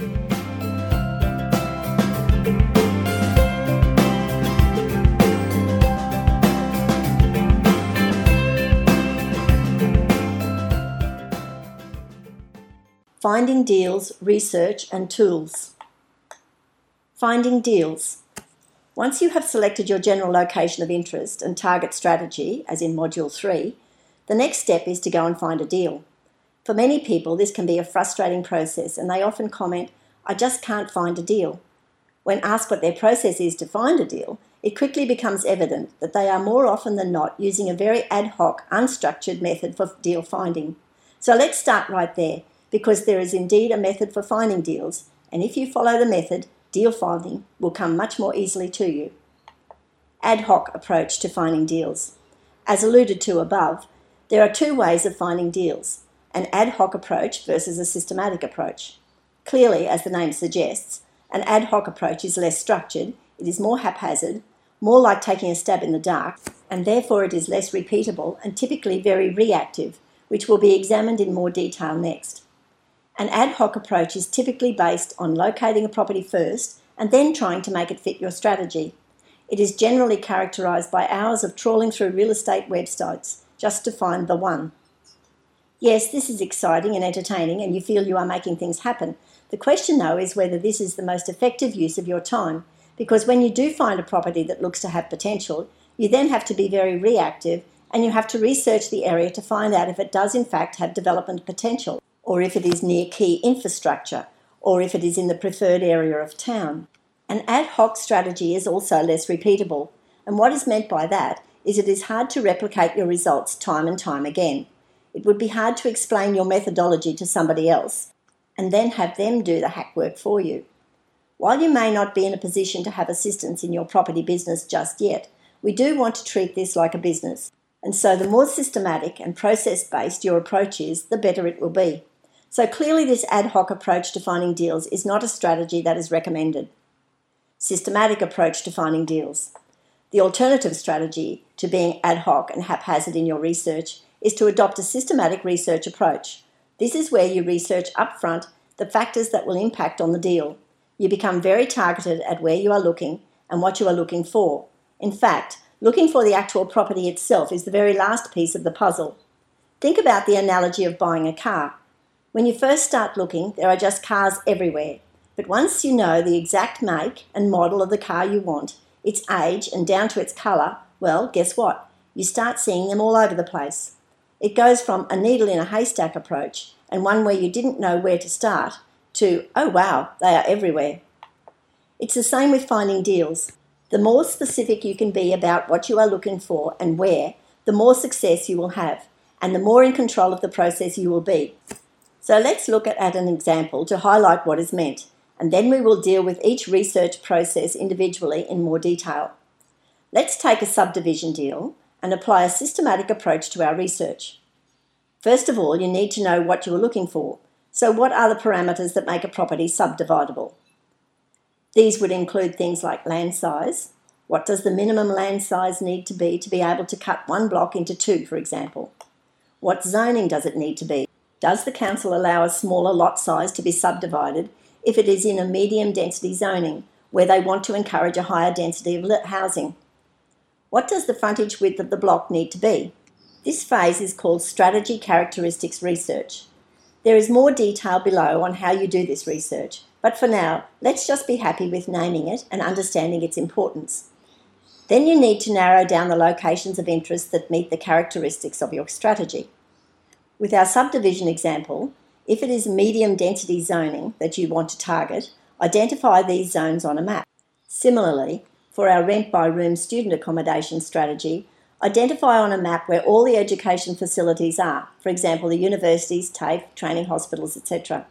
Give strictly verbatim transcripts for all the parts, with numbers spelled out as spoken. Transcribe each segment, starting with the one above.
Finding deals, research and tools. Finding deals. Once you have selected your general location of interest and target strategy, as in Module three, the next step is to go and find a deal. For many people, this can be a frustrating process, and they often comment, "I just can't find a deal." When asked what their process is to find a deal, it quickly becomes evident that they are more often than not using a very ad hoc, unstructured method for deal finding. So let's start right there, because there is indeed a method for finding deals, and if you follow the method, deal finding will come much more easily to you. Ad hoc approach to finding deals. As alluded to above, there are two ways of finding deals, an ad hoc approach versus a systematic approach. Clearly, as the name suggests, an ad hoc approach is less structured, it is more haphazard, more like taking a stab in the dark, and therefore it is less repeatable and typically very reactive, which will be examined in more detail next. An ad hoc approach is typically based on locating a property first and then trying to make it fit your strategy. It is generally characterised by hours of trawling through real estate websites just to find the one. Yes, this is exciting and entertaining and you feel you are making things happen. The question though is whether this is the most effective use of your time, because when you do find a property that looks to have potential, you then have to be very reactive and you have to research the area to find out if it does in fact have development potential, or if it is near key infrastructure, or if it is in the preferred area of town. An ad hoc strategy is also less repeatable, and what is meant by that is it is hard to replicate your results time and time again. It would be hard to explain your methodology to somebody else, and then have them do the hack work for you. While you may not be in a position to have assistance in your property business just yet, we do want to treat this like a business, and so the more systematic and process-based your approach is, the better it will be. So clearly this ad hoc approach to finding deals is not a strategy that is recommended. Systematic approach to finding deals. The alternative strategy to being ad hoc and haphazard in your research is to adopt a systematic research approach. This is where you research upfront the factors that will impact on the deal. You become very targeted at where you are looking and what you are looking for. In fact, looking for the actual property itself is the very last piece of the puzzle. Think about the analogy of buying a car. When you first start looking, there are just cars everywhere. But once you know the exact make and model of the car you want, its age and down to its colour, well, guess what? You start seeing them all over the place. It goes from a needle in a haystack approach, and one where you didn't know where to start, to, oh wow, they are everywhere. It's the same with finding deals. The more specific you can be about what you are looking for and where, the more success you will have, and the more in control of the process you will be. So let's look at an example to highlight what is meant, and then we will deal with each research process individually in more detail. Let's take a subdivision deal and apply a systematic approach to our research. First of all, you need to know what you are looking for. So what are the parameters that make a property subdividable? These would include things like land size. What does the minimum land size need to be to be able to cut one block into two, for example? What zoning does it need to be? Does the council allow a smaller lot size to be subdivided if it is in a medium density zoning, where they want to encourage a higher density of housing? What does the frontage width of the block need to be? This phase is called strategy characteristics research. There is more detail below on how you do this research, but for now, let's just be happy with naming it and understanding its importance. Then you need to narrow down the locations of interest that meet the characteristics of your strategy. With our subdivision example, if it is medium density zoning that you want to target, identify these zones on a map. Similarly, for our rent by room student accommodation strategy, identify on a map where all the education facilities are, for example, the universities, TAFE, training hospitals, et cetera.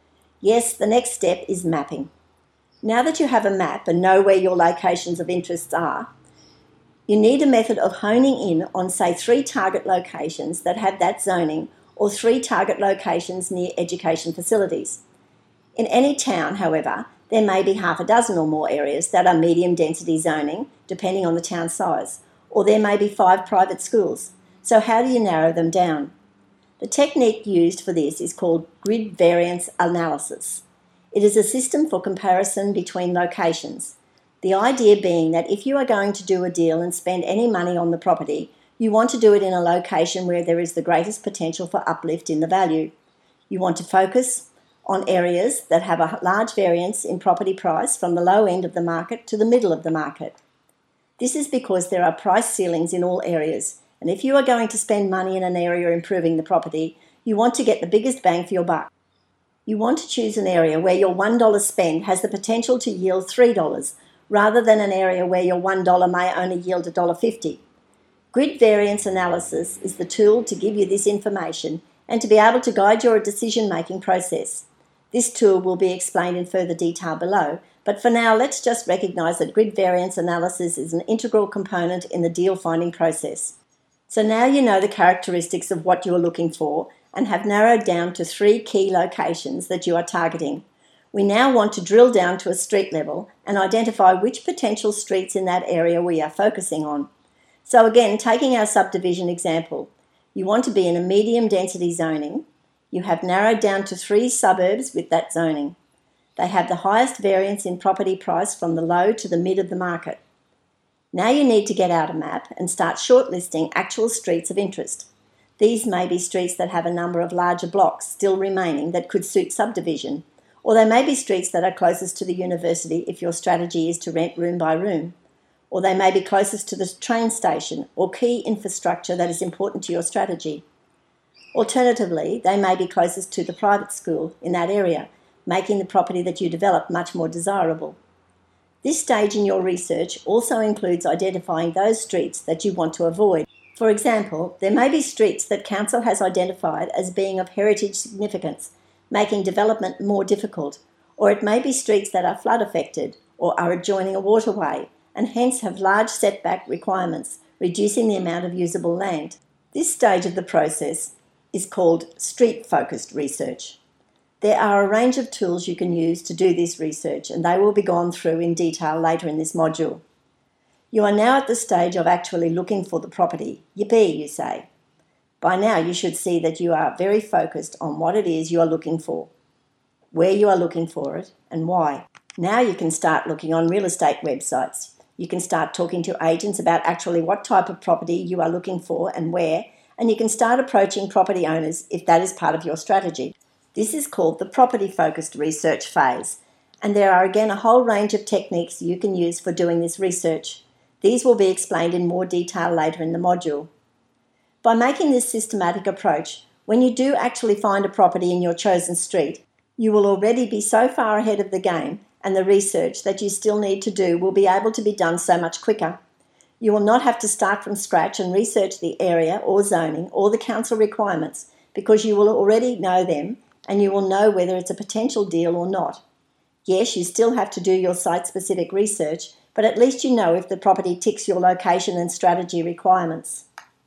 Yes, the next step is mapping. Now that you have a map and know where your locations of interest are, you need a method of honing in on, say, three target locations that have that zoning, or three target locations near education facilities. In any town, however, there may be half a dozen or more areas that are medium density zoning, depending on the town size, or there may be five private schools. So how do you narrow them down? The technique used for this is called grid variance analysis. It is a system for comparison between locations. The idea being that if you are going to do a deal and spend any money on the property, you want to do it in a location where there is the greatest potential for uplift in the value. You want to focus on areas that have a large variance in property price from the low end of the market to the middle of the market. This is because there are price ceilings in all areas, and if you are going to spend money in an area improving the property, you want to get the biggest bang for your buck. You want to choose an area where your one dollar spend has the potential to yield three dollars, rather than an area where your one dollar may only yield one dollar fifty. Grid variance analysis is the tool to give you this information and to be able to guide your decision-making process. This tool will be explained in further detail below, but for now let's just recognise that grid variance analysis is an integral component in the deal finding process. So now you know the characteristics of what you are looking for and have narrowed down to three key locations that you are targeting. We now want to drill down to a street level and identify which potential streets in that area we are focusing on. So again, taking our subdivision example, you want to be in a medium density zoning. You have narrowed down to three suburbs with that zoning. They have the highest variance in property price from the low to the mid of the market. Now you need to get out a map and start shortlisting actual streets of interest. These may be streets that have a number of larger blocks still remaining that could suit subdivision, or they may be streets that are closest to the university if your strategy is to rent room by room, or they may be closest to the train station or key infrastructure that is important to your strategy. Alternatively, they may be closest to the private school in that area, making the property that you develop much more desirable. This stage in your research also includes identifying those streets that you want to avoid. For example, there may be streets that council has identified as being of heritage significance, making development more difficult, or it may be streets that are flood affected or are adjoining a waterway and hence have large setback requirements, reducing the amount of usable land. This stage of the process is called street-focused research. There are a range of tools you can use to do this research, and they will be gone through in detail later in this module. You are now at the stage of actually looking for the property. Yippee, you say. By now you should see that you are very focused on what it is you are looking for, where you are looking for it, and why. Now you can start looking on real estate websites. You can start talking to agents about actually what type of property you are looking for and where, and you can start approaching property owners if that is part of your strategy. This is called the property-focused research phase, and there are again a whole range of techniques you can use for doing this research. These will be explained in more detail later in the module. By making this systematic approach, when you do actually find a property in your chosen street, you will already be so far ahead of the game, and the research that you still need to do will be able to be done so much quicker. You will not have to start from scratch and research the area or zoning or the council requirements, because you will already know them and you will know whether it's a potential deal or not. Yes, you still have to do your site-specific research, but at least you know if the property ticks your location and strategy requirements.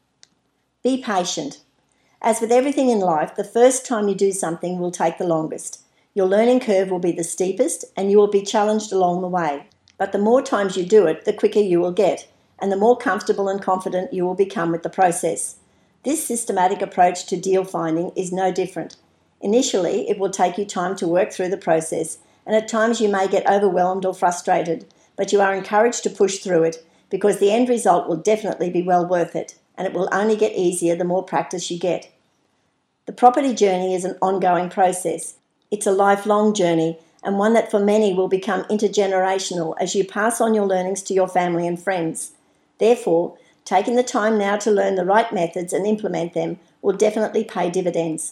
Be patient. As with everything in life, the first time you do something will take the longest. Your learning curve will be the steepest and you will be challenged along the way. But the more times you do it, the quicker you will get, and the more comfortable and confident you will become with the process. This systematic approach to deal finding is no different. Initially, it will take you time to work through the process, and at times you may get overwhelmed or frustrated, but you are encouraged to push through it because the end result will definitely be well worth it, and it will only get easier the more practice you get. The property journey is an ongoing process. It's a lifelong journey, and one that for many will become intergenerational as you pass on your learnings to your family and friends. Therefore, taking the time now to learn the right methods and implement them will definitely pay dividends.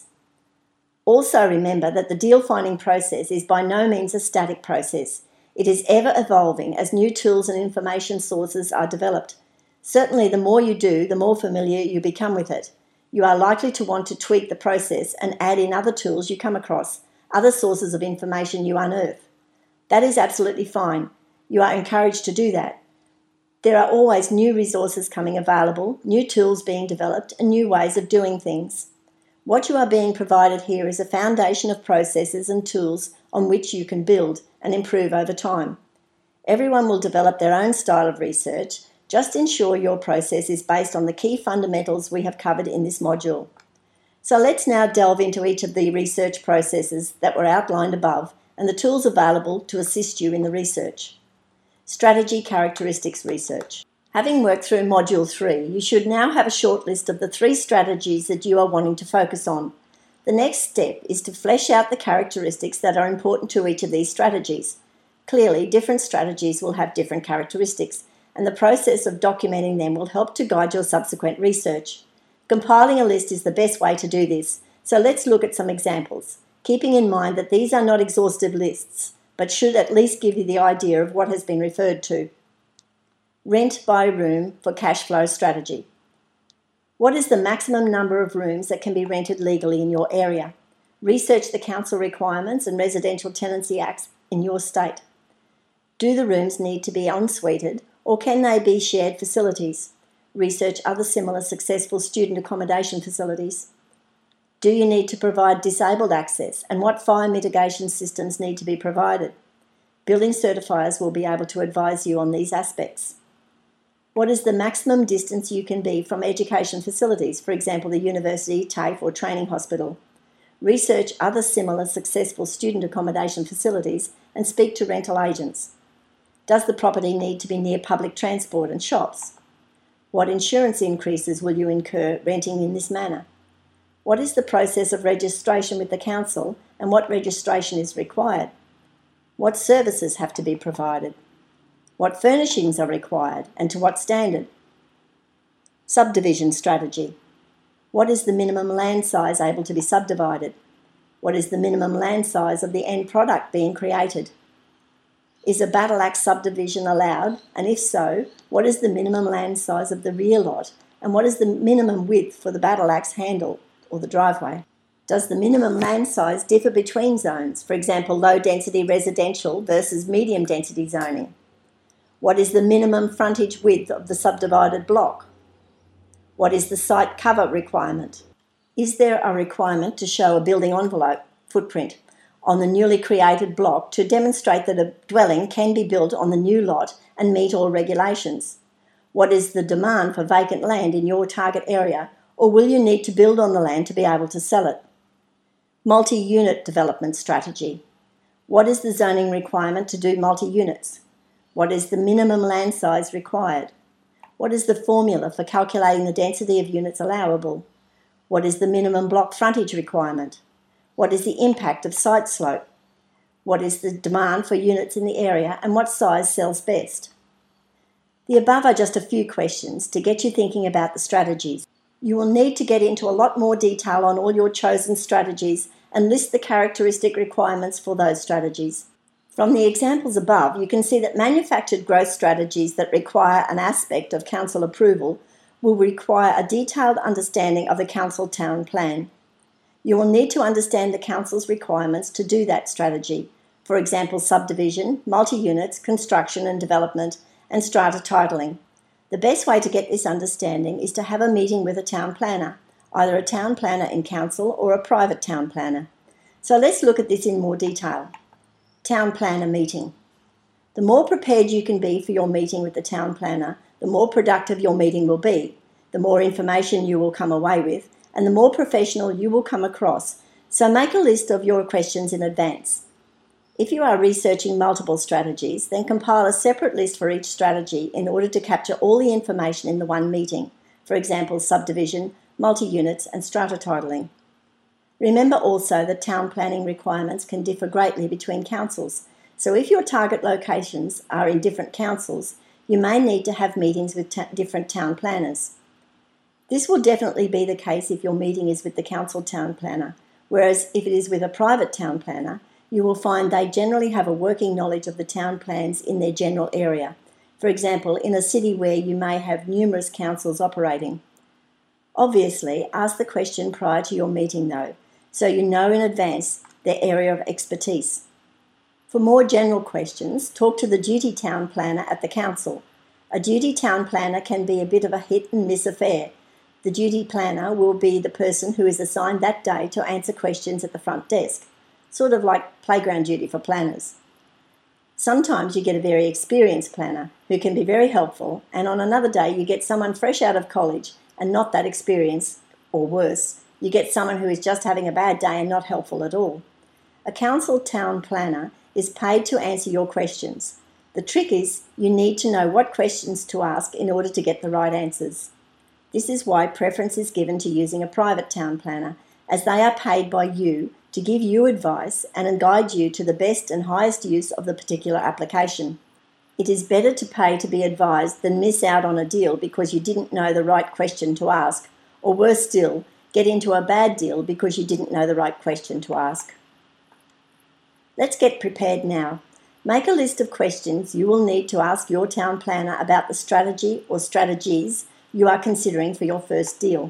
Also remember that the deal finding process is by no means a static process. It is ever evolving as new tools and information sources are developed. Certainly the more you do, the more familiar you become with it. You are likely to want to tweak the process and add in other tools you come across, other sources of information you unearth. That is absolutely fine. You are encouraged to do that. There are always new resources coming available, new tools being developed, and new ways of doing things. What you are being provided here is a foundation of processes and tools on which you can build and improve over time. Everyone will develop their own style of research. Just ensure your process is based on the key fundamentals we have covered in this module. So let's now delve into each of the research processes that were outlined above and the tools available to assist you in the research. Strategy characteristics research. Having worked through Module three, you should now have a short list of the three strategies that you are wanting to focus on. The next step is to flesh out the characteristics that are important to each of these strategies. Clearly, different strategies will have different characteristics, and the process of documenting them will help to guide your subsequent research. Compiling a list is the best way to do this, so let's look at some examples, keeping in mind that these are not exhaustive lists, but should at least give you the idea of what has been referred to. Rent by room for cash flow strategy. What is the maximum number of rooms that can be rented legally in your area? Research the council requirements and residential tenancy acts in your state. Do the rooms need to be en-suited, or can they be shared facilities? Research other similar successful student accommodation facilities. Do you need to provide disabled access, and what fire mitigation systems need to be provided? Building certifiers will be able to advise you on these aspects. What is the maximum distance you can be from education facilities, for example, the university, TAFE or training hospital? Research other similar successful student accommodation facilities and speak to rental agents. Does the property need to be near public transport and shops? What insurance increases will you incur renting in this manner? What is the process of registration with the council, and what registration is required? What services have to be provided? What furnishings are required, and to what standard? Subdivision strategy. What is the minimum land size able to be subdivided? What is the minimum land size of the end product being created? Is a battle axe subdivision allowed, and if so, what is the minimum land size of the rear lot, and what is the minimum width for the battle axe handle or the driveway? Does the minimum land size differ between zones, for example, low-density residential versus medium-density zoning? What is the minimum frontage width of the subdivided block? What is the site cover requirement? Is there a requirement to show a building envelope footprint on the newly created block to demonstrate that a dwelling can be built on the new lot and meet all regulations? What is the demand for vacant land in your target area, or will you need to build on the land to be able to sell it? Multi-unit development strategy. What is the zoning requirement to do multi-units? What is the minimum land size required? What is the formula for calculating the density of units allowable? What is the minimum block frontage requirement? What is the impact of site slope? What is the demand for units in the area, and what size sells best? The above are just a few questions to get you thinking about the strategies. You will need to get into a lot more detail on all your chosen strategies and list the characteristic requirements for those strategies. From the examples above, you can see that manufactured growth strategies that require an aspect of council approval will require a detailed understanding of the council town plan. You will need to understand the council's requirements to do that strategy, for example, subdivision, multi-units, construction and development, and strata titling. The best way to get this understanding is to have a meeting with a town planner, either a town planner in council or a private town planner. So let's look at this in more detail. Town planner meeting. The more prepared you can be for your meeting with the town planner, the more productive your meeting will be, the more information you will come away with, and the more professional you will come across. So make a list of your questions in advance. If you are researching multiple strategies, then compile a separate list for each strategy in order to capture all the information in the one meeting, for example, subdivision, multi-units, and strata titling. Remember also that town planning requirements can differ greatly between councils, so if your target locations are in different councils, you may need to have meetings with ta- different town planners. This will definitely be the case if your meeting is with the council town planner, whereas if it is with a private town planner, you will find they generally have a working knowledge of the town plans in their general area, for example, in a city where you may have numerous councils operating. Obviously, ask the question prior to your meeting though, so you know in advance their area of expertise. For more general questions, talk to the duty town planner at the council. A duty town planner can be a bit of a hit and miss affair. The duty planner will be the person who is assigned that day to answer questions at the front desk, sort of like playground duty for planners. Sometimes you get a very experienced planner who can be very helpful, and on another day you get someone fresh out of college and not that experienced, or worse, you get someone who is just having a bad day and not helpful at all. A council town planner is paid to answer your questions. The trick is you need to know what questions to ask in order to get the right answers. This is why preference is given to using a private town planner, as they are paid by you to give you advice and guide you to the best and highest use of the particular application. It is better to pay to be advised than miss out on a deal because you didn't know the right question to ask, or worse still, get into a bad deal because you didn't know the right question to ask. Let's get prepared now. Make a list of questions you will need to ask your town planner about the strategy or strategies you are considering for your first deal.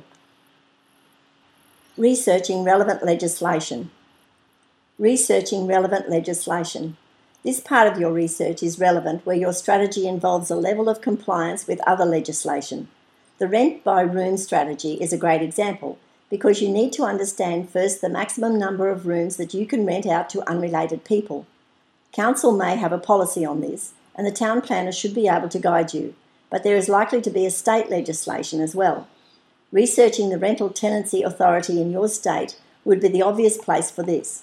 Researching relevant legislation. Researching relevant legislation. This part of your research is relevant where your strategy involves a level of compliance with other legislation. The rent by room strategy is a great example because you need to understand first the maximum number of rooms that you can rent out to unrelated people. Council may have a policy on this, and the town planner should be able to guide you, but there is likely to be a state legislation as well. Researching the rental tenancy authority in your state would be the obvious place for this.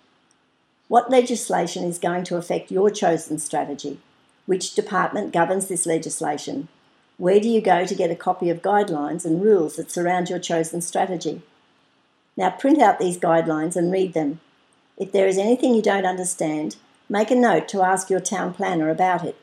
What legislation is going to affect your chosen strategy? Which department governs this legislation? Where do you go to get a copy of guidelines and rules that surround your chosen strategy? Now print out these guidelines and read them. If there is anything you don't understand, make a note to ask your town planner about it.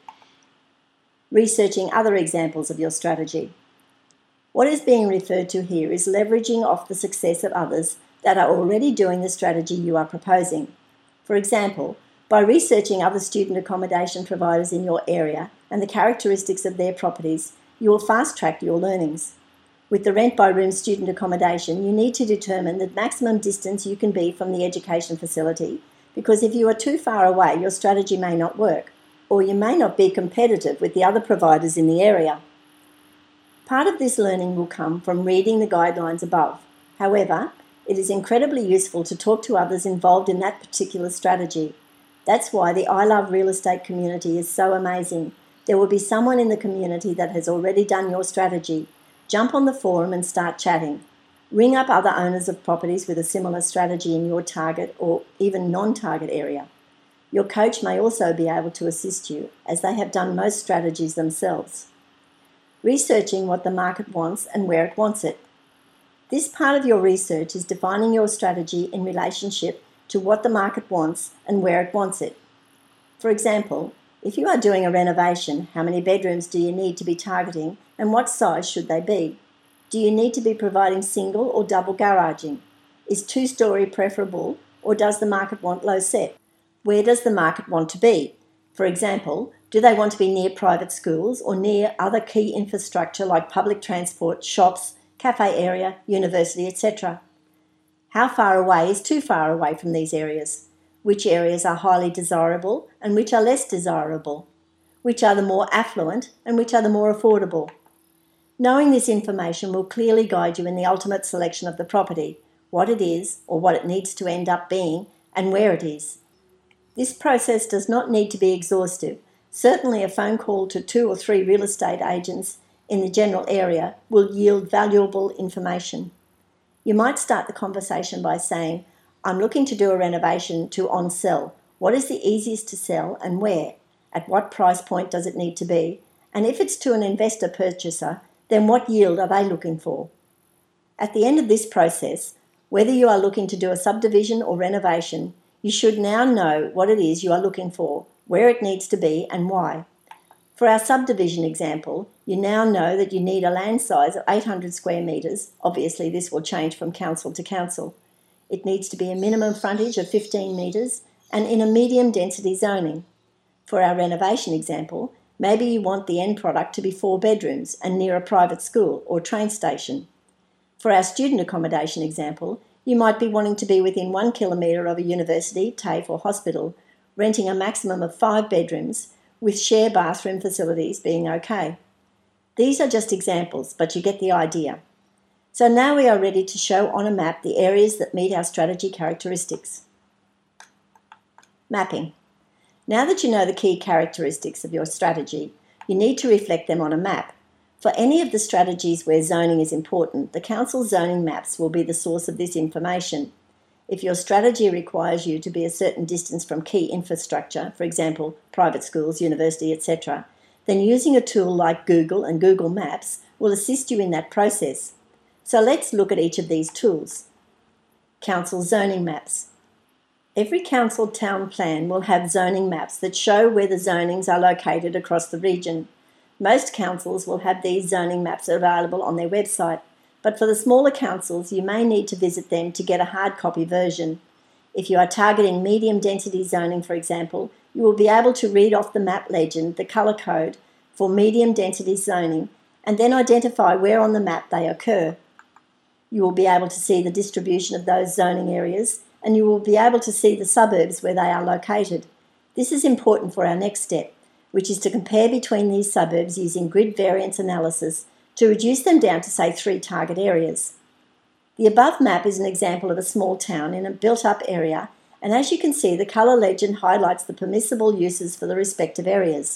Researching other examples of your strategy. What is being referred to here is leveraging off the success of others that are already doing the strategy you are proposing. For example, by researching other student accommodation providers in your area and the characteristics of their properties, you will fast-track your learnings. With the rent by room student accommodation, you need to determine the maximum distance you can be from the education facility, because if you are too far away, your strategy may not work, or you may not be competitive with the other providers in the area. Part of this learning will come from reading the guidelines above. However, it is incredibly useful to talk to others involved in that particular strategy. That's why the I Love Real Estate community is so amazing. There will be someone in the community that has already done your strategy. Jump on the forum and start chatting. Ring up other owners of properties with a similar strategy in your target or even non-target area. Your coach may also be able to assist you, as they have done most strategies themselves. Researching what the market wants and where it wants it. This part of your research is defining your strategy in relationship to what the market wants and where it wants it. For example, if you are doing a renovation, how many bedrooms do you need to be targeting and what size should they be? Do you need to be providing single or double garaging? Is two-storey preferable, or does the market want low set? Where does the market want to be? For example, do they want to be near private schools or near other key infrastructure like public transport, shops, cafe area, university, et cetera? How far away is too far away from these areas? Which areas are highly desirable and which are less desirable? Which are the more affluent and which are the more affordable? Knowing this information will clearly guide you in the ultimate selection of the property, what it is or what it needs to end up being, and where it is. This process does not need to be exhaustive. Certainly a phone call to two or three real estate agents in the general area will yield valuable information. You might start the conversation by saying, I'm looking to do a renovation to on-sell. What is the easiest to sell and where? At what price point does it need to be? And if it's to an investor purchaser, then what yield are they looking for? At the end of this process, whether you are looking to do a subdivision or renovation, you should now know what it is you are looking for, where it needs to be and why. For our subdivision example, you now know that you need a land size of eight hundred square metres. Obviously, this will change from council to council. It needs to be a minimum frontage of fifteen metres and in a medium density zoning. For our renovation example, maybe you want the end product to be four bedrooms and near a private school or train station. For our student accommodation example, you might be wanting to be within one kilometre of a university, TAFE or hospital, renting a maximum of five bedrooms, with share bathroom facilities being okay. These are just examples, but you get the idea. So now we are ready to show on a map the areas that meet our strategy characteristics. Mapping. Now that you know the key characteristics of your strategy, you need to reflect them on a map. For any of the strategies where zoning is important, the council zoning maps will be the source of this information. If your strategy requires you to be a certain distance from key infrastructure, for example, private schools, university, et cetera, then using a tool like Google and Google Maps will assist you in that process. So let's look at each of these tools. Council zoning maps. Every council town plan will have zoning maps that show where the zonings are located across the region. Most councils will have these zoning maps available on their website, but for the smaller councils you may need to visit them to get a hard copy version. If you are targeting medium density zoning, for example, you will be able to read off the map legend, the colour code for medium density zoning, and then identify where on the map they occur. You will be able to see the distribution of those zoning areas, and you will be able to see the suburbs where they are located. This is important for our next step, which is to compare between these suburbs using grid variance analysis to reduce them down to, say, three target areas. The above map is an example of a small town in a built-up area, and as you can see, the colour legend highlights the permissible uses for the respective areas.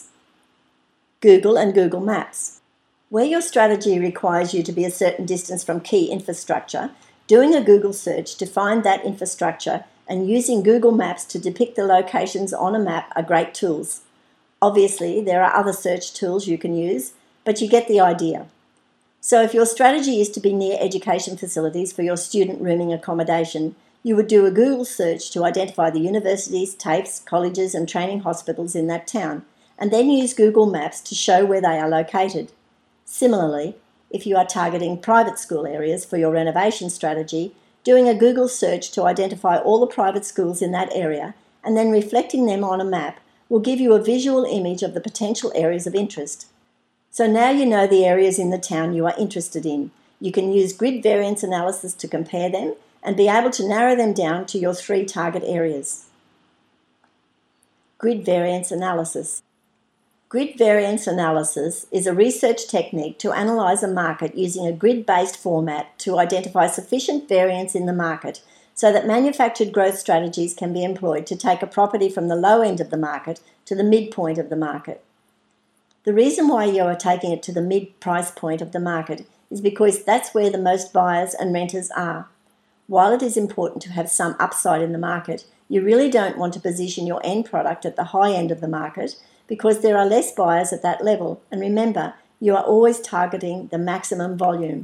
Google and Google Maps. Where your strategy requires you to be a certain distance from key infrastructure, doing a Google search to find that infrastructure and using Google Maps to depict the locations on a map are great tools. Obviously, there are other search tools you can use, but you get the idea. So if your strategy is to be near education facilities for your student rooming accommodation, you would do a Google search to identify the universities, TAFEs, colleges and training hospitals in that town, and then use Google Maps to show where they are located. Similarly, if you are targeting private school areas for your renovation strategy, doing a Google search to identify all the private schools in that area and then reflecting them on a map will give you a visual image of the potential areas of interest. So now you know the areas in the town you are interested in. You can use grid variance analysis to compare them and be able to narrow them down to your three target areas. Grid variance analysis. Grid variance analysis is a research technique to analyse a market using a grid-based format to identify sufficient variance in the market so that manufactured growth strategies can be employed to take a property from the low end of the market to the midpoint of the market. The reason why you are taking it to the mid-price point of the market is because that's where the most buyers and renters are. While it is important to have some upside in the market, you really don't want to position your end product at the high end of the market because there are less buyers at that level, and remember, you are always targeting the maximum volume.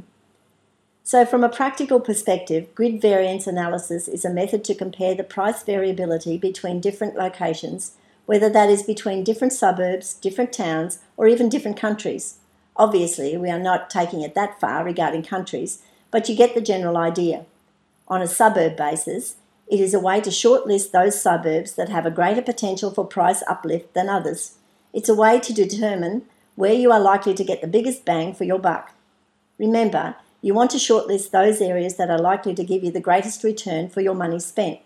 So from a practical perspective, grid variance analysis is a method to compare the price variability between different locations, whether that is between different suburbs, different towns, or even different countries. Obviously, we are not taking it that far regarding countries, but you get the general idea. On a suburb basis, it is a way to shortlist those suburbs that have a greater potential for price uplift than others. It's a way to determine where you are likely to get the biggest bang for your buck. Remember, you want to shortlist those areas that are likely to give you the greatest return for your money spent.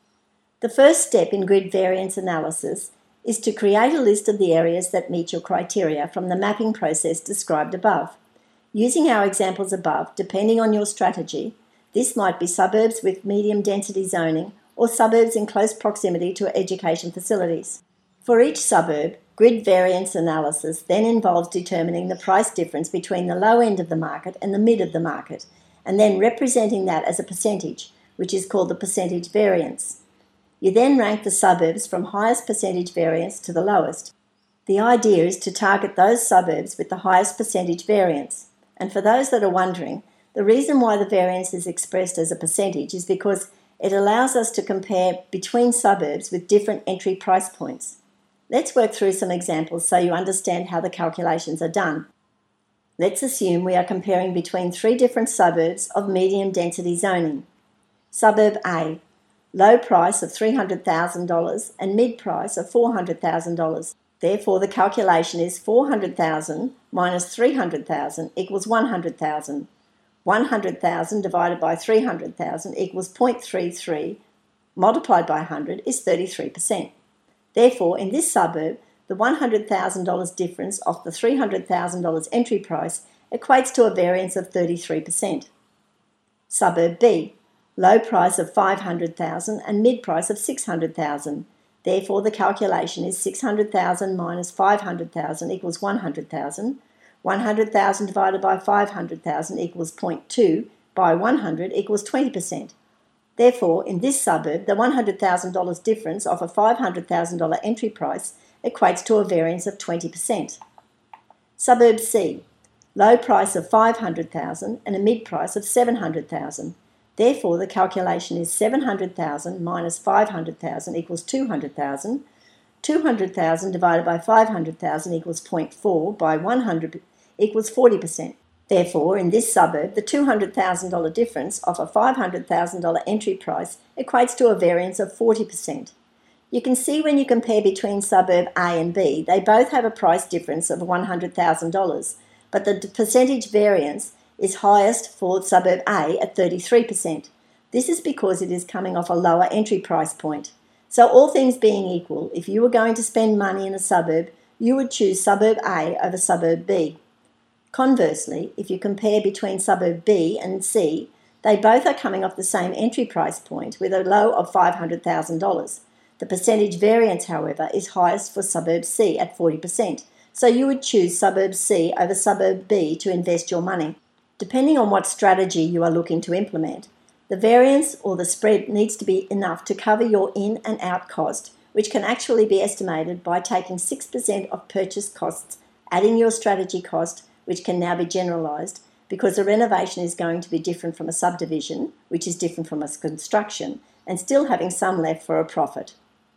The first step in grid variance analysis is to create a list of the areas that meet your criteria from the mapping process described above. Using our examples above, depending on your strategy, this might be suburbs with medium density zoning or suburbs in close proximity to education facilities. For each suburb, grid variance analysis then involves determining the price difference between the low end of the market and the mid of the market, and then representing that as a percentage, which is called the percentage variance. You then rank the suburbs from highest percentage variance to the lowest. The idea is to target those suburbs with the highest percentage variance. And for those that are wondering, the reason why the variance is expressed as a percentage is because it allows us to compare between suburbs with different entry price points. Let's work through some examples so you understand how the calculations are done. Let's assume we are comparing between three different suburbs of medium density zoning. Suburb A, low price of three hundred thousand dollars and mid price of four hundred thousand dollars. Therefore, the calculation is four hundred thousand dollars minus three hundred thousand dollars equals one hundred thousand dollars. one hundred thousand divided by three hundred thousand equals zero point three three, multiplied by one hundred is thirty-three percent. Therefore, in this suburb, the one hundred thousand dollars difference off the three hundred thousand dollars entry price equates to a variance of thirty-three percent. Suburb B, low price of five hundred thousand dollars and mid price of six hundred thousand dollars. Therefore, the calculation is six hundred thousand dollars minus five hundred thousand dollars equals one hundred thousand dollars. one hundred thousand dollars divided by five hundred thousand dollars equals zero point two, by one hundred equals twenty percent. Therefore, in this suburb, the one hundred thousand dollars difference off a five hundred thousand dollars entry price equates to a variance of twenty percent. Suburb C, low price of five hundred thousand dollars and a mid price of seven hundred thousand dollars. Therefore, the calculation is seven hundred thousand dollars minus five hundred thousand dollars equals two hundred thousand dollars. two hundred thousand dollars divided by five hundred thousand dollars equals zero point four by one hundred equals forty percent. Therefore, in this suburb, the two hundred thousand dollars difference off a five hundred thousand dollars entry price equates to a variance of forty percent. You can see when you compare between suburb A and B, they both have a price difference of one hundred thousand dollars, but the percentage variance is highest for suburb A at thirty-three percent. This is because it is coming off a lower entry price point. So all things being equal, if you were going to spend money in a suburb, you would choose suburb A over suburb B. Conversely, if you compare between suburb B and C, they both are coming off the same entry price point with a low of five hundred thousand dollars. The percentage variance, however, is highest for suburb C at forty percent, so you would choose suburb C over suburb B to invest your money. Depending on what strategy you are looking to implement, the variance or the spread needs to be enough to cover your in and out cost, which can actually be estimated by taking six percent of purchase costs, adding your strategy cost, which can now be generalised, because a renovation is going to be different from a subdivision, which is different from a construction, and still having some left for a profit.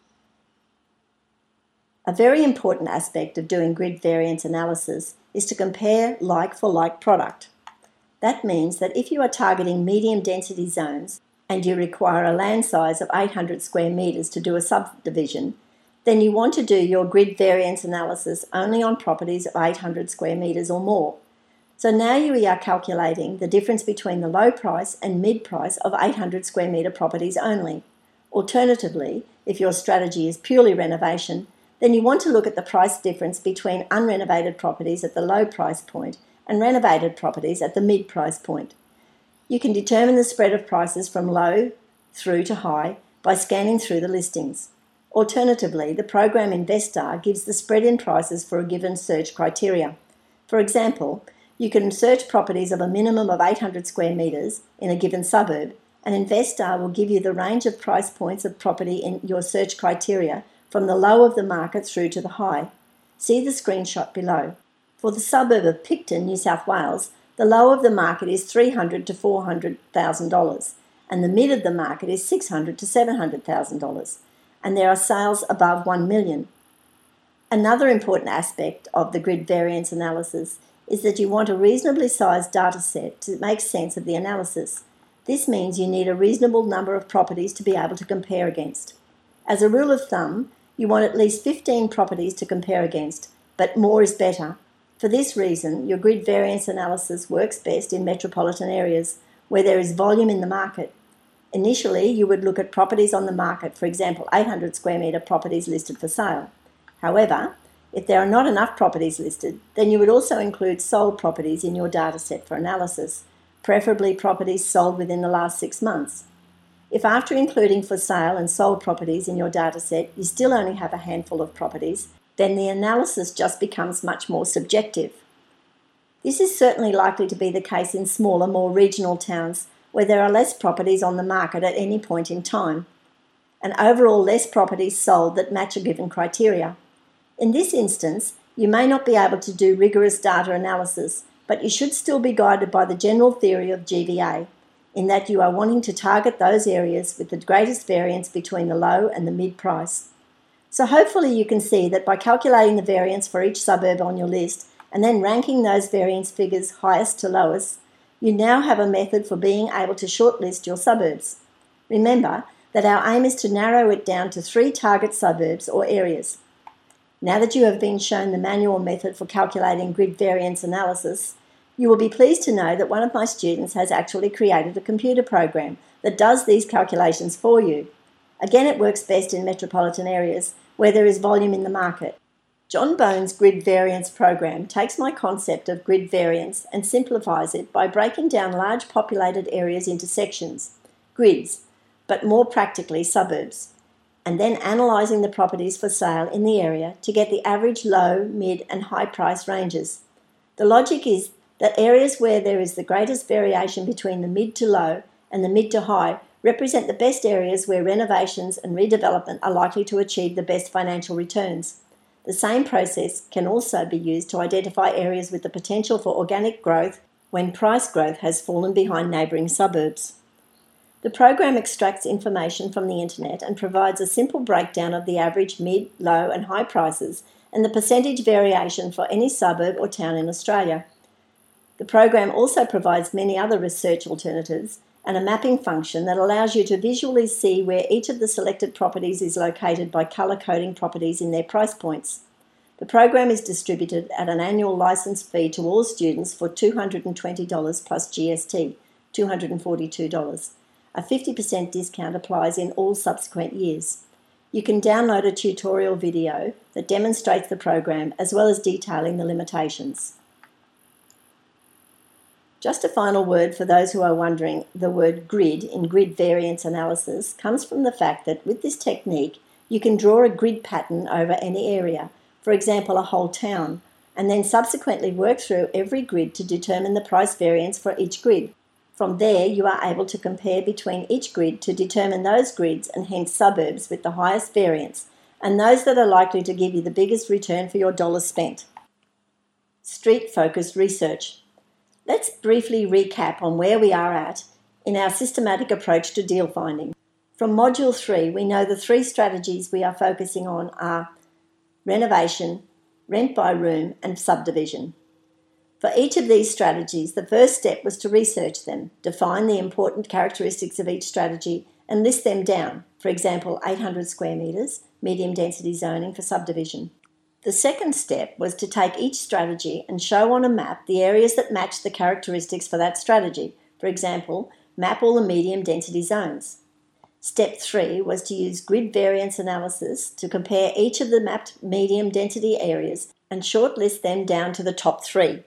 A very important aspect of doing grid variance analysis is to compare like-for-like product. That means that if you are targeting medium density zones and you require a land size of eight hundred square metres to do a subdivision, then you want to do your grid variance analysis only on properties of eight hundred square metres or more. So now you are calculating the difference between the low price and mid price of eight hundred square metre properties only. Alternatively, if your strategy is purely renovation, then you want to look at the price difference between unrenovated properties at the low price point and renovated properties at the mid price point. You can determine the spread of prices from low through to high by scanning through the listings. Alternatively, the program InvestStar gives the spread in prices for a given search criteria. For example, you can search properties of a minimum of eight hundred square metres in a given suburb, and InvestStar will give you the range of price points of property in your search criteria from the low of the market through to the high. See the screenshot below. For the suburb of Picton, New South Wales, the low of the market is three hundred thousand to four hundred thousand dollars, and the mid of the market is six hundred thousand to seven hundred thousand dollars. And there are sales above one million dollars. Another important aspect of the grid variance analysis is that you want a reasonably sized data set to make sense of the analysis. This means you need a reasonable number of properties to be able to compare against. As a rule of thumb, you want at least fifteen properties to compare against, but more is better. For this reason, your grid variance analysis works best in metropolitan areas where there is volume in the market. Initially, you would look at properties on the market, for example, eight hundred square metre properties listed for sale. However, if there are not enough properties listed, then you would also include sold properties in your data set for analysis, preferably properties sold within the last six months. If after including for sale and sold properties in your data set, you still only have a handful of properties, then the analysis just becomes much more subjective. This is certainly likely to be the case in smaller, more regional towns where there are less properties on the market at any point in time, and overall less properties sold that match a given criteria. In this instance, you may not be able to do rigorous data analysis, but you should still be guided by the general theory of G V A, in that you are wanting to target those areas with the greatest variance between the low and the mid price. So hopefully you can see that by calculating the variance for each suburb on your list and then ranking those variance figures highest to lowest, you now have a method for being able to shortlist your suburbs. Remember that our aim is to narrow it down to three target suburbs or areas. Now that you have been shown the manual method for calculating grid variance analysis, you will be pleased to know that one of my students has actually created a computer program that does these calculations for you. Again, it works best in metropolitan areas where there is volume in the market. John Bone's grid variance program takes my concept of grid variance and simplifies it by breaking down large populated areas into sections, grids, but more practically suburbs, and then analysing the properties for sale in the area to get the average low, mid and high price ranges. The logic is that areas where there is the greatest variation between the mid to low and the mid to high represent the best areas where renovations and redevelopment are likely to achieve the best financial returns. The same process can also be used to identify areas with the potential for organic growth when price growth has fallen behind neighbouring suburbs. The program extracts information from the internet and provides a simple breakdown of the average mid, low and high prices and the percentage variation for any suburb or town in Australia. The program also provides many other research alternatives and a mapping function that allows you to visually see where each of the selected properties is located by colour coding properties in their price points. The program is distributed at an annual licence fee to all students for two hundred twenty dollars plus G S T, two hundred forty-two dollars. A fifty percent discount applies in all subsequent years. You can download a tutorial video that demonstrates the program as well as detailing the limitations. Just a final word for those who are wondering, the word grid in grid variance analysis comes from the fact that with this technique you can draw a grid pattern over any area, for example a whole town, and then subsequently work through every grid to determine the price variance for each grid. From there you are able to compare between each grid to determine those grids and hence suburbs with the highest variance and those that are likely to give you the biggest return for your dollars spent. Street-focused research. Let's briefly recap on where we are at in our systematic approach to deal finding. From Module three, we know the three strategies we are focusing on are renovation, rent by room, and subdivision. For each of these strategies, the first step was to research them, define the important characteristics of each strategy, and list them down, for example, eight hundred square metres, medium density zoning for subdivision. The second step was to take each strategy and show on a map the areas that match the characteristics for that strategy. For example, map all the medium density zones. Step three was to use grid variance analysis to compare each of the mapped medium density areas and shortlist them down to the top three.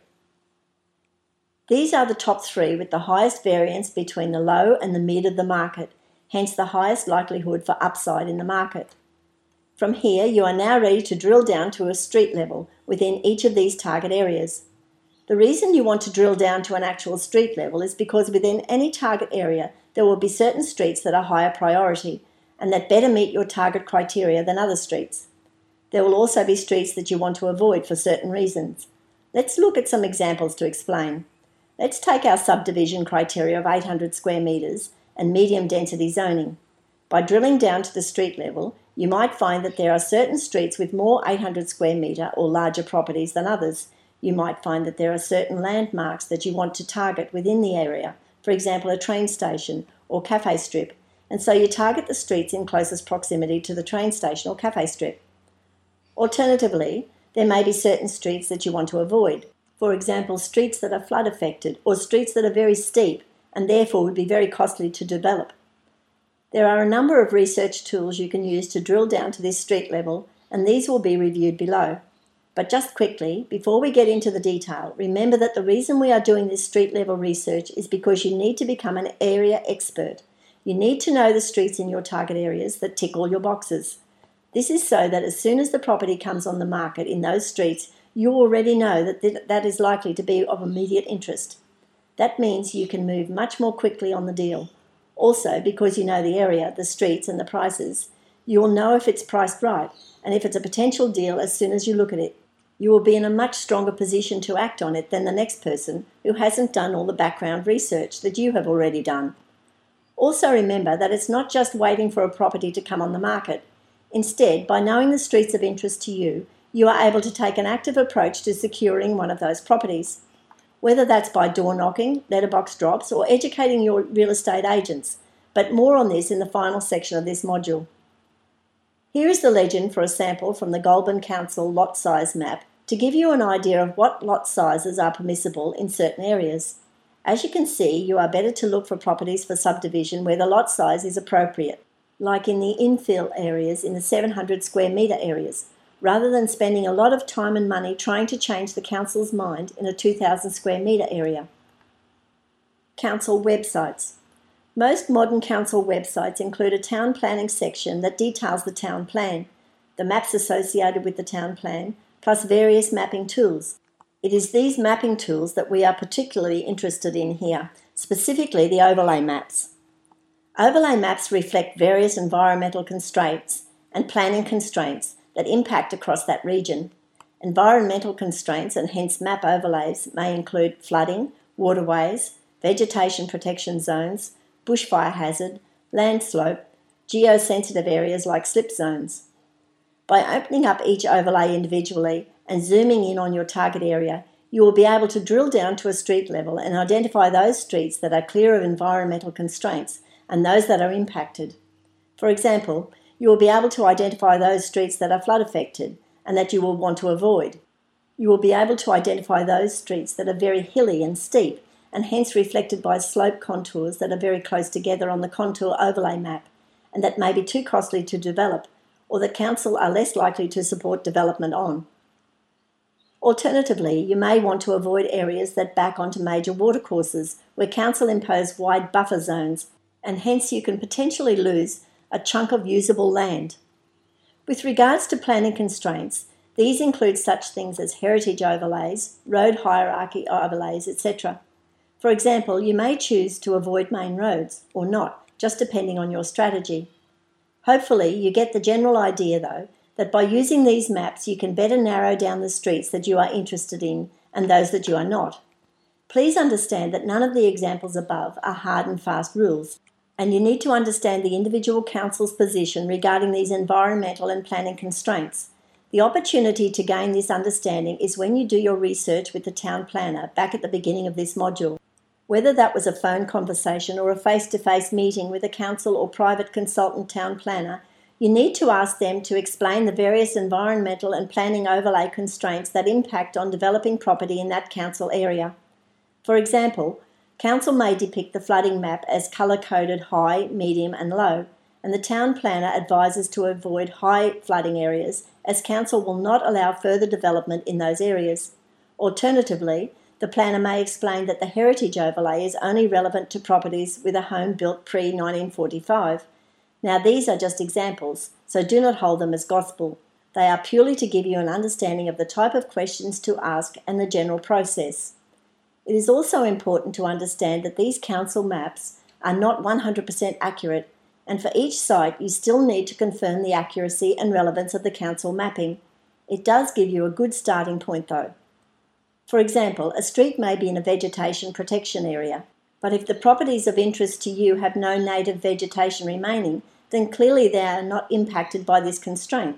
These are the top three with the highest variance between the low and the mid of the market, hence the highest likelihood for upside in the market. From here, you are now ready to drill down to a street level within each of these target areas. The reason you want to drill down to an actual street level is because within any target area, there will be certain streets that are higher priority and that better meet your target criteria than other streets. There will also be streets that you want to avoid for certain reasons. Let's look at some examples to explain. Let's take our subdivision criteria of eight hundred square metres and medium density zoning. By drilling down to the street level, you might find that there are certain streets with more eight hundred square metre or larger properties than others. You might find that there are certain landmarks that you want to target within the area, for example a train station or cafe strip, and so you target the streets in closest proximity to the train station or cafe strip. Alternatively, there may be certain streets that you want to avoid, for example streets that are flood affected or streets that are very steep and therefore would be very costly to develop. There are a number of research tools you can use to drill down to this street level, and these will be reviewed below. But just quickly, before we get into the detail, remember that the reason we are doing this street level research is because you need to become an area expert. You need to know the streets in your target areas that tick all your boxes. This is so that as soon as the property comes on the market in those streets, you already know that th- that is likely to be of immediate interest. That means you can move much more quickly on the deal. Also, because you know the area, the streets and the prices, you will know if it's priced right and if it's a potential deal as soon as you look at it. You will be in a much stronger position to act on it than the next person who hasn't done all the background research that you have already done. Also remember that it's not just waiting for a property to come on the market. Instead, by knowing the streets of interest to you, you are able to take an active approach to securing one of those properties. Whether that's by door knocking, letterbox drops, or educating your real estate agents, but more on this in the final section of this module. Here is the legend for a sample from the Goulburn Council lot size map to give you an idea of what lot sizes are permissible in certain areas. As you can see, you are better to look for properties for subdivision where the lot size is appropriate, like in the infill areas in the seven hundred square metre areas, rather than spending a lot of time and money trying to change the council's mind in a two thousand square metre area. Council websites. Most modern council websites include a town planning section that details the town plan, the maps associated with the town plan, plus various mapping tools. It is these mapping tools that we are particularly interested in here, specifically the overlay maps. Overlay maps reflect various environmental constraints and planning constraints that impact across that region. Environmental constraints and hence map overlays may include flooding, waterways, vegetation protection zones, bushfire hazard, land slope, geosensitive areas like slip zones. By opening up each overlay individually and zooming in on your target area, you will be able to drill down to a street level and identify those streets that are clear of environmental constraints and those that are impacted. For example, you will be able to identify those streets that are flood affected and that you will want to avoid. You will be able to identify those streets that are very hilly and steep and hence reflected by slope contours that are very close together on the contour overlay map and that may be too costly to develop or that council are less likely to support development on. Alternatively, you may want to avoid areas that back onto major watercourses where council impose wide buffer zones and hence you can potentially lose a chunk of usable land. With regards to planning constraints, these include such things as heritage overlays, road hierarchy overlays, et cetera. For example, you may choose to avoid main roads or not, just depending on your strategy. Hopefully, you get the general idea, though, that by using these maps you can better narrow down the streets that you are interested in and those that you are not. Please understand that none of the examples above are hard and fast rules, and you need to understand the individual council's position regarding these environmental and planning constraints. The opportunity to gain this understanding is when you do your research with the town planner back at the beginning of this module. Whether that was a phone conversation or a face-to-face meeting with a council or private consultant town planner, you need to ask them to explain the various environmental and planning overlay constraints that impact on developing property in that council area. For example, council may depict the flooding map as colour-coded high, medium and low, and the town planner advises to avoid high flooding areas as council will not allow further development in those areas. Alternatively, the planner may explain that the heritage overlay is only relevant to properties with a home built pre nineteen forty-five. Now these are just examples, so do not hold them as gospel. They are purely to give you an understanding of the type of questions to ask and the general process. It is also important to understand that these council maps are not one hundred percent accurate, and for each site you still need to confirm the accuracy and relevance of the council mapping. It does give you a good starting point though. For example, a street may be in a vegetation protection area, but if the properties of interest to you have no native vegetation remaining, then clearly they are not impacted by this constraint.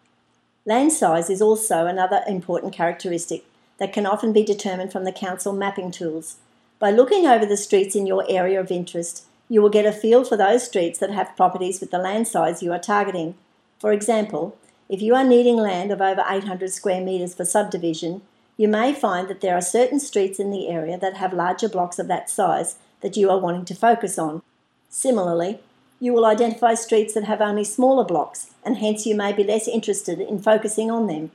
Land size is also another important characteristic that can often be determined from the council mapping tools. By looking over the streets in your area of interest, you will get a feel for those streets that have properties with the land size you are targeting. For example, if you are needing land of over eight hundred square metres for subdivision, you may find that there are certain streets in the area that have larger blocks of that size that you are wanting to focus on. Similarly, you will identify streets that have only smaller blocks, and hence you may be less interested in focusing on them.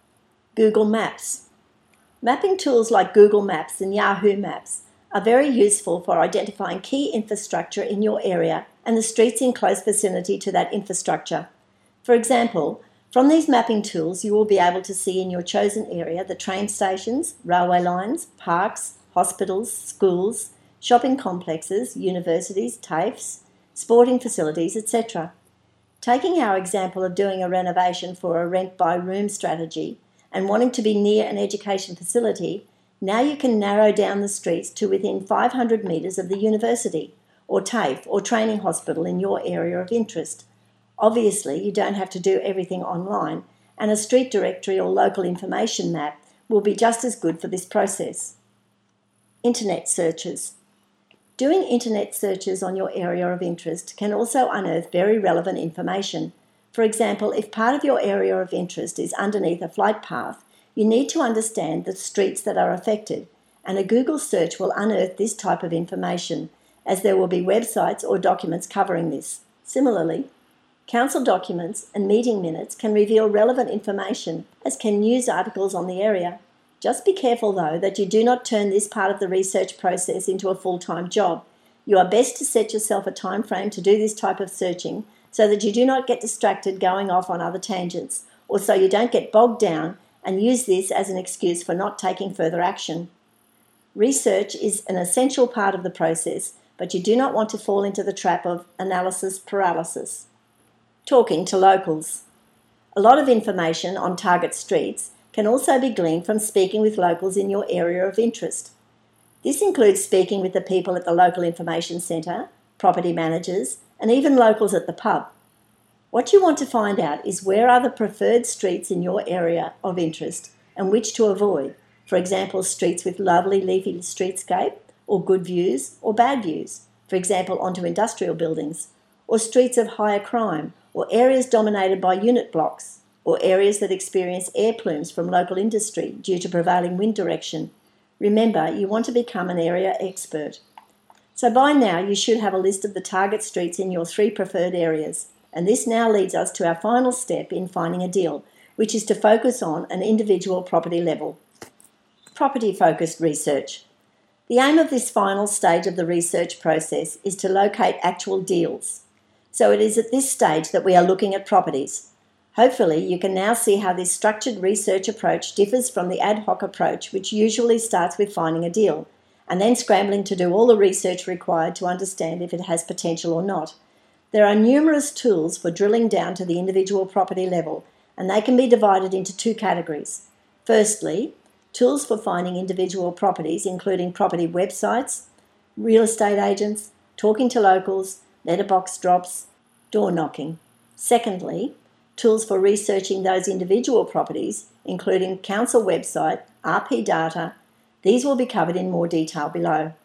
Google Maps. Mapping tools like Google Maps and Yahoo Maps are very useful for identifying key infrastructure in your area and the streets in close vicinity to that infrastructure. For example, from these mapping tools, you will be able to see in your chosen area the train stations, railway lines, parks, hospitals, schools, shopping complexes, universities, TAFEs, sporting facilities, et cetera. Taking our example of doing a renovation for a rent-by-room strategy and wanting to be near an education facility, now you can narrow down the streets to within five hundred metres of the university, or TAFE, or training hospital in your area of interest. Obviously, you don't have to do everything online, and a street directory or local information map will be just as good for this process. Internet searches. Doing internet searches on your area of interest can also unearth very relevant information. For example, if part of your area of interest is underneath a flight path, you need to understand the streets that are affected, and a Google search will unearth this type of information, as there will be websites or documents covering this. Similarly, council documents and meeting minutes can reveal relevant information, as can news articles on the area. Just be careful, though, that you do not turn this part of the research process into a full-time job. You are best to set yourself a time frame to do this type of searching so that you do not get distracted going off on other tangents, or so you don't get bogged down and use this as an excuse for not taking further action. Research is an essential part of the process, but you do not want to fall into the trap of analysis paralysis. Talking to locals. A lot of information on target streets can also be gleaned from speaking with locals in your area of interest. This includes speaking with the people at the local information centre, property managers, and even locals at the pub. What you want to find out is where are the preferred streets in your area of interest and which to avoid. For example, streets with lovely leafy streetscape, or good views or bad views, for example, onto industrial buildings, or streets of higher crime, or areas dominated by unit blocks, or areas that experience air plumes from local industry due to prevailing wind direction. Remember, you want to become an area expert. So by now you should have a list of the target streets in your three preferred areas, and this now leads us to our final step in finding a deal, which is to focus on an individual property level. Property-focused research. The aim of this final stage of the research process is to locate actual deals. So it is at this stage that we are looking at properties. Hopefully you can now see how this structured research approach differs from the ad hoc approach, which usually starts with finding a deal and then scrambling to do all the research required to understand if it has potential or not. There are numerous tools for drilling down to the individual property level, and they can be divided into two categories. Firstly, tools for finding individual properties, including property websites, real estate agents, talking to locals, letterbox drops, door knocking. Secondly, tools for researching those individual properties, including council website, R P data. These will be covered in more detail below.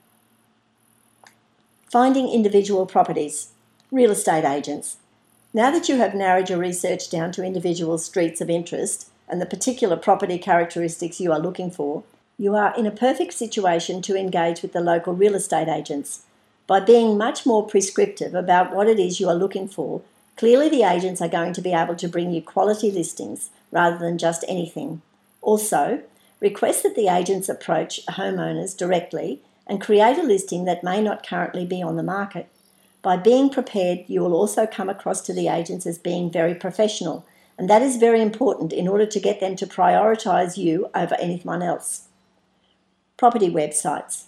Finding individual properties. Real estate agents. Now that you have narrowed your research down to individual streets of interest and the particular property characteristics you are looking for, you are in a perfect situation to engage with the local real estate agents. By being much more prescriptive about what it is you are looking for, clearly the agents are going to be able to bring you quality listings rather than just anything. Also, request that the agents approach homeowners directly and create a listing that may not currently be on the market. By being prepared, you will also come across to the agents as being very professional, and that is very important in order to get them to prioritise you over anyone else. Property websites.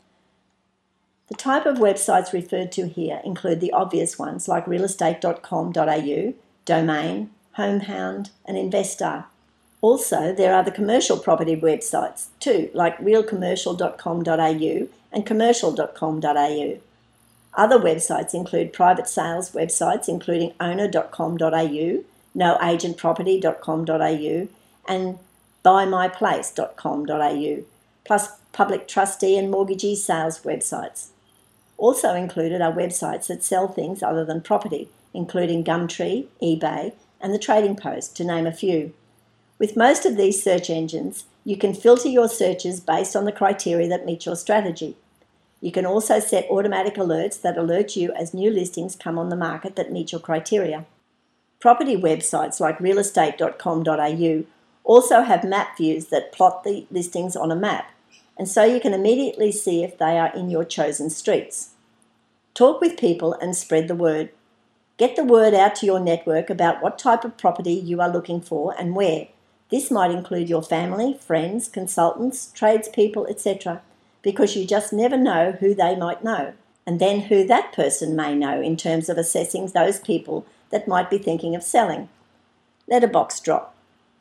The type of websites referred to here include the obvious ones like real estate dot com dot a u, Domain, Homehound, and Investor. Also, there are the commercial property websites too, like real commercial dot com dot a u and commercial dot com dot a u. Other websites include private sales websites, including owner dot com dot a u, no agent property dot com dot a u, and buy my place dot com dot a u, plus public trustee and mortgagee sales websites. Also included are websites that sell things other than property, including Gumtree, eBay, and the Trading Post, to name a few. With most of these search engines, you can filter your searches based on the criteria that meet your strategy. You can also set automatic alerts that alert you as new listings come on the market that meet your criteria. Property websites like real estate dot com dot a u also have map views that plot the listings on a map, and so you can immediately see if they are in your chosen streets. Talk with people and spread the word. Get the word out to your network about what type of property you are looking for and where. This might include your family, friends, consultants, tradespeople, et cetera, because you just never know who they might know, and then who that person may know in terms of assessing those people that might be thinking of selling. Letterbox drop.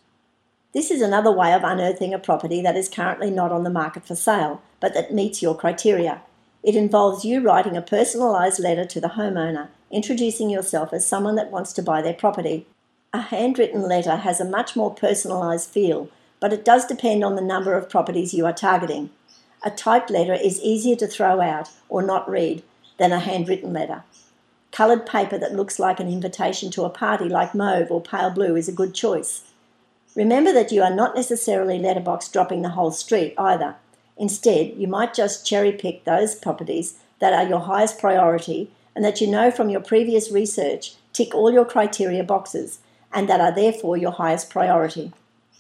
This is another way of unearthing a property that is currently not on the market for sale, but that meets your criteria. It involves you writing a personalised letter to the homeowner, introducing yourself as someone that wants to buy their property. A handwritten letter has a much more personalised feel, but it does depend on the number of properties you are targeting. A typed letter is easier to throw out or not read than a handwritten letter. Coloured paper that looks like an invitation to a party like mauve or pale blue is a good choice. Remember that you are not necessarily letterbox dropping the whole street either. Instead, you might just cherry pick those properties that are your highest priority and that you know from your previous research tick all your criteria boxes and that are therefore your highest priority.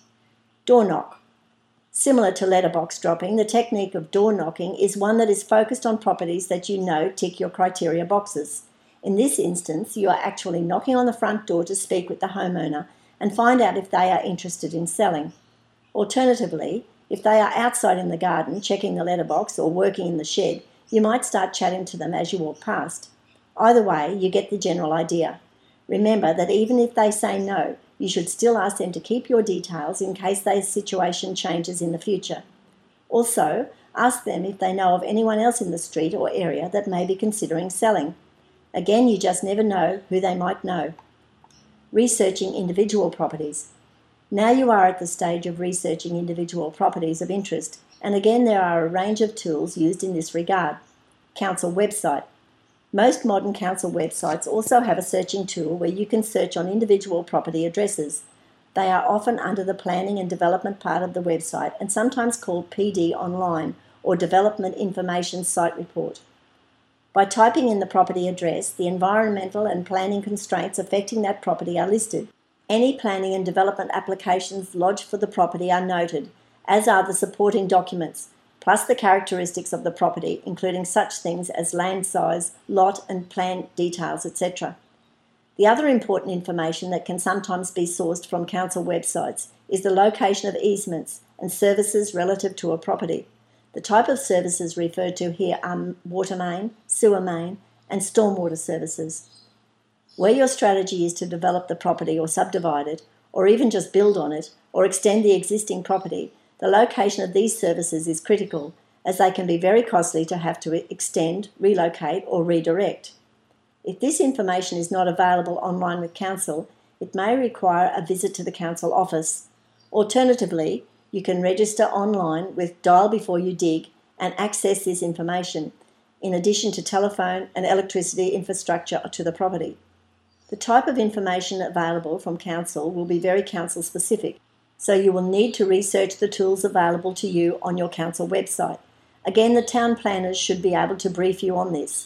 Door knock. Similar to letterbox dropping, the technique of door knocking is one that is focused on properties that you know tick your criteria boxes. In this instance, you are actually knocking on the front door to speak with the homeowner and find out if they are interested in selling. Alternatively, if they are outside in the garden checking the letterbox or working in the shed, You might start chatting to them as you walk past. Either way, you get the general idea. Remember that even if they say no, you should still ask them to keep your details in case their situation changes in the future. Also, ask them if they know of anyone else in the street or area that may be considering selling. Again, you just never know who they might know. Researching individual properties. Now you are at the stage of researching individual properties of interest, and again there are a range of tools used in this regard. Council website. Most modern council websites also have a searching tool where you can search on individual property addresses. They are often under the planning and development part of the website and sometimes called P D Online or Development Information Site Report. By typing in the property address, the environmental and planning constraints affecting that property are listed. Any planning and development applications lodged for the property are noted, as are the supporting documents, plus the characteristics of the property, including such things as land size, lot and plan details, et cetera. The other important information that can sometimes be sourced from council websites is the location of easements and services relative to a property. The type of services referred to here are water main, sewer main, and stormwater services. Where your strategy is to develop the property or subdivide it, or even just build on it, or extend the existing property, the location of these services is critical, as they can be very costly to have to extend, relocate, or redirect. If this information is not available online with council, it may require a visit to the council office. Alternatively, you can register online with Dial Before You Dig and access this information, in addition to telephone and electricity infrastructure to the property. The type of information available from council will be very council specific, so you will need to research the tools available to you on your council website. Again, the town planners should be able to brief you on this.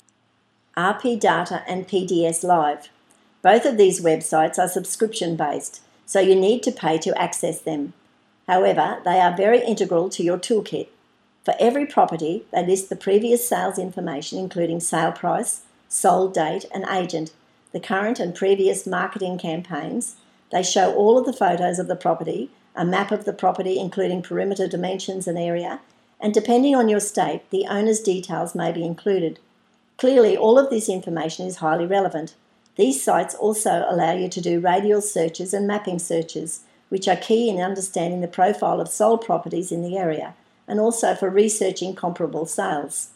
R P Data and P D S Live. Both of these websites are subscription based, so you need to pay to access them. However, they are very integral to your toolkit. For every property, they list the previous sales information including sale price, sold date and agent, the current and previous marketing campaigns. They show all of the photos of the property, a map of the property including perimeter dimensions and area, and depending on your state, the owner's details may be included. Clearly, all of this information is highly relevant. These sites also allow you to do radial searches and mapping searches, which are key in understanding the profile of sold properties in the area, and also for researching comparable sales.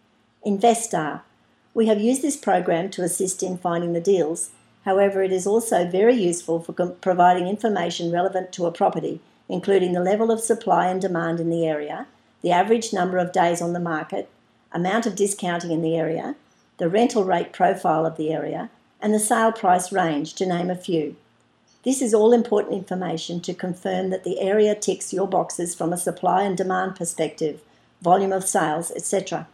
Investar. We have used this program to assist in finding the deals. However, it is also very useful for providing information relevant to a property, including the level of supply and demand in the area, the average number of days on the market, amount of discounting in the area, the rental rate profile of the area, and the sale price range, to name a few. This is all important information to confirm that the area ticks your boxes from a supply and demand perspective, volume of sales, et cetera.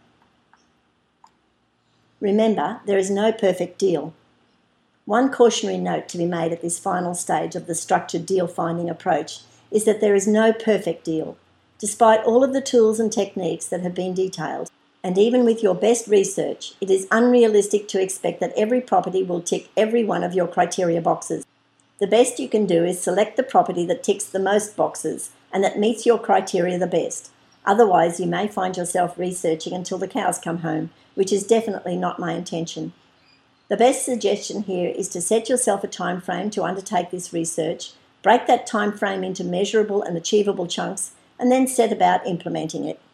Remember, there is no perfect deal. One cautionary note to be made at this final stage of the structured deal finding approach is that there is no perfect deal. Despite all of the tools and techniques that have been detailed, and even with your best research, it is unrealistic to expect that every property will tick every one of your criteria boxes. The best you can do is select the property that ticks the most boxes and that meets your criteria the best. Otherwise, you may find yourself researching until the cows come home, which is definitely not my intention. The best suggestion here is to set yourself a time frame to undertake this research, break that time frame into measurable and achievable chunks, and then set about implementing it.